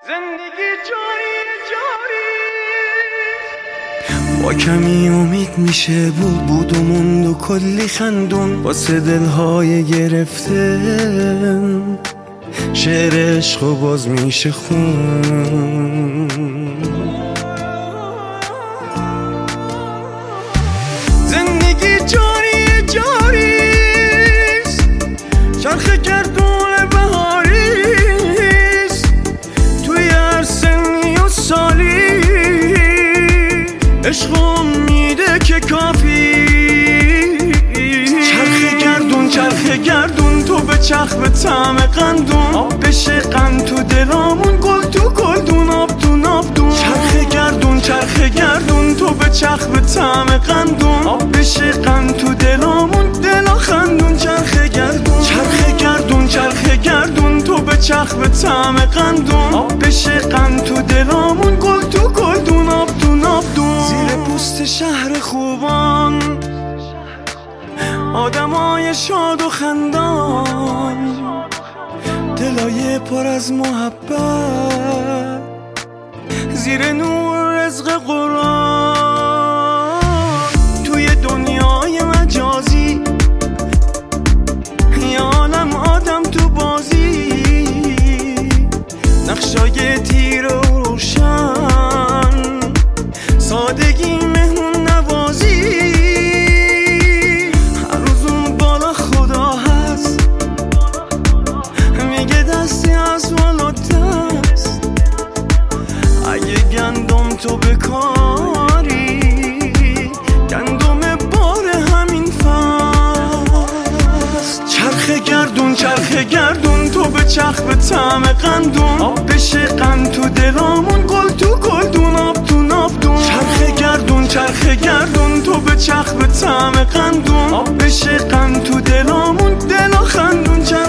زندگی جاری جاری با کمی امید میشه بود و موند و کلی خندون واسه دلهای گرفته شعر عشق و باز میشه خون. زندگی جاری جاریست، چرخ گردون بهاریست، توی هر سنی و سالی عشق و امیده که کافی. چرخ گردون تو به چرخ به طعم قندون، آب بشه قند تو دلامون، گل تو گلدون، آب تو نابدون. چرخ گردون تو به چرخ به طعم قندون، آب بشه قند تو دلامون، دلا خندون. چرخ گردون تو به چرخ به طعم قندون، آب بشه قند تو دلامون، گل تو گلدون، آب تو نابدون. زیر پوست شهر خوبان آدمای شاد و خندان، دلای پر از محبت زیر نور رزق قرآن. توی دنیای مجازی یه عالم آدم تو بازی، نقشای تیره و روشن، سادگی مهمون نوازی. گندم تو بکاری، گندم بار همین فصل. چرخ گردون تو به چرخ به طعم قندون، آب بشه قند تو دلامون، گل تو گلدون، آب تو نابدون. چرخ گردون تو به چرخ به طعم قندون، آب بشه قند تو دلامون، دلا خندون.